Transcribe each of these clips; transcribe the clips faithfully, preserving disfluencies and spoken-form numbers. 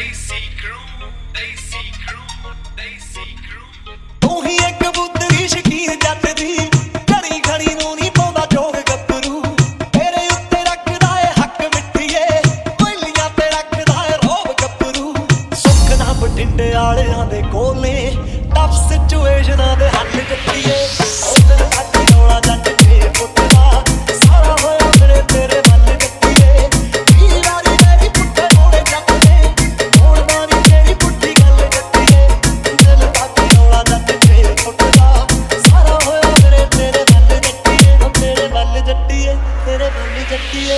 ਤੂੰ ਹੀ ਇੱਕ ਕਬੂਤਰੀ ਸ਼ਕੀਨ ਜੱਟ ਦੀ ਘੜੀ ਘੜੀ ਨੂੰ ਨਹੀਂ ਪਾਉਂਦਾ ਜੋਗ ਗੱਭਰੂ ਤੇਰੇ ਉੱਤੇ ਰੱਖਦਾ ਏ ਹੱਕ ਮਿੱਠੀਏ ਕੋਇਲੀਆਂ ਤੇ ਰੱਖਦਾ ਏ ਰੋਬ ਗੱਭਰੂ ਸੁੱਖ ਨਾ ਬਟਿੰਡੇ ਵਾਲਿਆਂ ਦੇ ਕੋਲੇ ਟਫ ਸਿਚੁਏਸ਼ਨਾਂ ਦੇ ਹੱਲ ਜੱਟੀਏ ਉਧਰ ਤੱਕ ਰੌਲਾ ਜੱਟ ਤੇ ਪੁੱਟਦਾ ਸਾਰਾ ਹੋਇਆ ਮੇਰੇ ਤੇਰੇ ਵੱਲ ਜੱਟੀਏ ਕੀ ਵਾਰੀ ਮੇਰੀ ਪੁੱਠੇ ਮੋੜੇ ਜੱਟ ਨੇ ਹੁਣ ਮਾਰੀ ਤੇਰੀ ਪੁੱਠੀ ਗੱਲ ਜੱਟੀਏ ਦਿਲ ਤੱਕ ਰੌਲਾ ਜੱਟ ਤੇ ਪੁੱਟਦਾ ਸਾਰਾ ਹੋਇਆ ਮੇਰੇ ਤੇਰੇ ਵੱਲ ਜੱਟੀਏ ਤੇਰੇ ਵੱਲ ਜੱਟੀਏ ਤੇਰੇ ਵੱਲ ਜੱਟੀਏ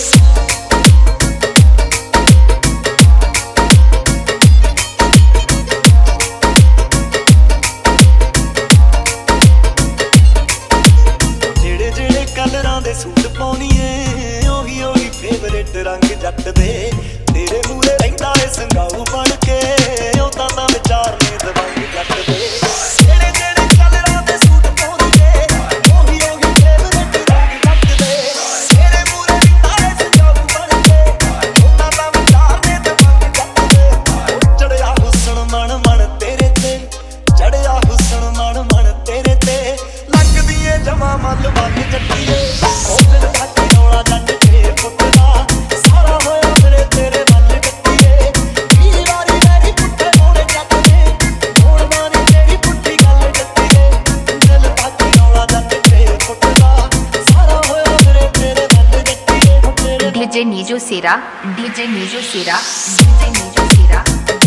ਕਲਰਾਂ ਦੇ ਸੂਟ ਪਾਉਣੀਏ ਉਹੀ ਉਹੀ ਫੇਵਰੇਟ ਰੰਗ ਜੱਟ ਦੇ ਤੇਰੇ ਮੂਰੇ ਰਹਿੰਦਾ ਏ ਸੰਗਾਊ ਬਣ ਕੇ ਉਹਦਾ ਤਾਂ ਵਿਚਾਰ ਨੇ ਦਵਾਈ ਜੱਟ ਦੇ ਜਿਹੜੇ ਜਿਹੜੇ ਕਲਰਾਂ ਦੇ ਸੂਟ ਪਾਉਣੀਏ ਉਹੀ ਉਹੀ ਫੇਵਰੇਟ ਰੰਗ ਜੱਟ ਦੇ ਤੇਰੇ ਮੂਰੇ ਰਹਿੰਦਾ ਏ ਸੰਗਾਊ ਬਣ ਕੇ ਉਹਦਾ ਤਾਂ ਵਿਚਾਰ ਨੇ ਦਵਾਈ ਜੱਟ ਦੇ ਚੜਿਆ ਹੁਸਨ ਮਨ ਮਨ ਤੇਰੇ ਤੇ ਚੜਿਆ ਹੁਸਨ ਮਨ ਮਨ ਤੇਰੇ ਤੇ ਲੱਗਦੀ ਏ ਜਮਾ ਮੱਲ ਵੱਲ ਜੱਟੀਏ ਉਹ ਦਿਨ ਤੱਕ ਰੌਲਾ ਜੱਟ ਤੇ ਪੁੱਟਦਾ ਸਾਰਾ ਹੋਇਆ ਮੇਰੇ ਤੇਰੇ ਵੱਲ ਜੱਟੀਏ ਕੀ ਵਾਰੀ ਮੇਰੀ ਪੁੱਠੇ ਮੋੜੇ ਜੱਟ ਨੇ ਹੁਣ ਮਾਰੀ ਤੇਰੀ ਪੁੱਠੀ ਗੱਲ ਜੱਟੀਏ ਦਿਲ ਤੱਕ ਰੌਲਾ ਜੱਟ ਤੇ ਪੁੱਟਦਾ ਸਾਰਾ ਹੋਇਆ ਮੇਰੇ ਤੇਰੇ ਵੱਲ ਜੱਟੀਏ ਡੀਜੇ ਨੀਜੋ ਸਿਰਾ ਡੀਜੇ ਨੀਜੋ ਸਿਰਾ ਡੀਜੇ ਨੀਜੋ ਸਿਰਾ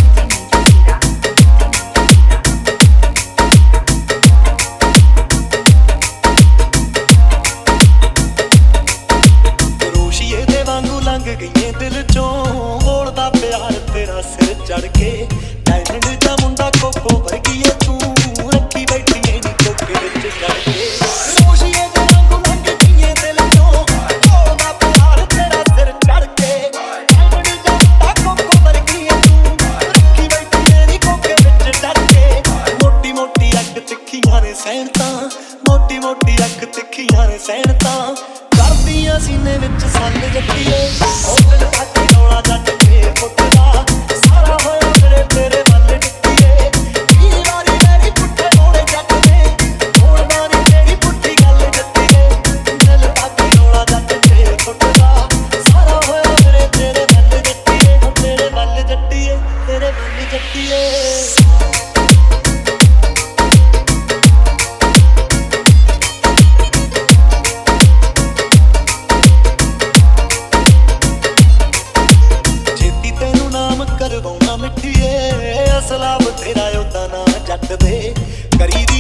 ਲੰਘ ਗਈਏ ਦਿਲ ਚੋਂ ਬੋਲਦਾ ਪਿਆਰ ਤੇਰਾ ਸਿਰ ਚੜ ਕੇ ਡਾਇਮੰਡ ਦਾ ਮੁੰਡਾ ਕੋਕੋ ਵਰਗੀ ਏ ਤੂੰ ਰੱਖੀ ਬੈਠੀ ਏ ਨੀ ਕੋਕੇ ਵਿੱਚ ਚੜ ਕੇ ਰੋਸ਼ੀਏ ਦੇ ਵਾਂਗੂ ਲੰਘ ਗਈਏ ਦਿਲ ਚੋਂ ਬੋਲਦਾ ਪਿਆਰ ਤੇਰਾ ਸਿਰ ਚੜ ਕੇ ਡਾਇਮੰਡ ਦਾ ਮੁੰਡਾ ਕੋਕੋ ਵਰਗੀ ਏ ਤੂੰ ਰੱਖੀ ਬੈਠੀ ਏ ਨੀ ਕੋਕੇ ਵਿੱਚ ਚੜ ਕੇ ਮੋਟੀ ਮੋਟੀ ਅੱਖ ਤਿੱਖੀਆਂ ਨੇ ਸੈਣਤਾਂ ਮੋਟੀ ਮੋਟੀ ਅੱਖ ਤਿੱਖੀਆਂ ਨੇ ਸੈਣਤਾਂ ਕਰਦੀਆਂ ਸੀਨੇ ਵਿੱਚ ਸੱਲ ਜੱਟੀਏ ਉਹ ਦਿਲ ਤੱਕ ਰੌਲਾ ਜੱਟ ਤੇ ਪੁੱਟਦਾ ਸਾਰਾ ਹੋਇਆ ਮੇਰੇ ਤੇਰੇ ਵੱਲ ਜੱਟੀਏ ਕੀ ਵਾਰੀ ਮੇਰੀ ਪੁੱਠੇ ਮੋੜੇ ਜੱਟ ਨੇ ਹੁਣ ਮਾਰੀ ਤੇਰੀ ਪੁੱਠੀ ਗੱਲ ਜੱਟੀਏ ਦਿਲ ਤੱਕ ਰੌਲਾ ਜੱਟ ਤੇ ਪੁੱਟਦਾ ਸਾਰਾ ਹੋਇਆ ਮੇਰੇ ਤੇਰੇ ਵੱਲ ਜੱਟੀਏ ਤੇਰੇ ਵੱਲ ਜੱਟੀਏ ਤੇਰੇ ਵੱਲ ਜੱਟੀਏ ਕਰਵਾਉਣਾ ਮਿੱਠੀਏ ਅਸਲਾ ਬਥੇਰਾ ਉਹਦਾ ਨਾ ਜੱਟ ਦੇ ਕਰੀ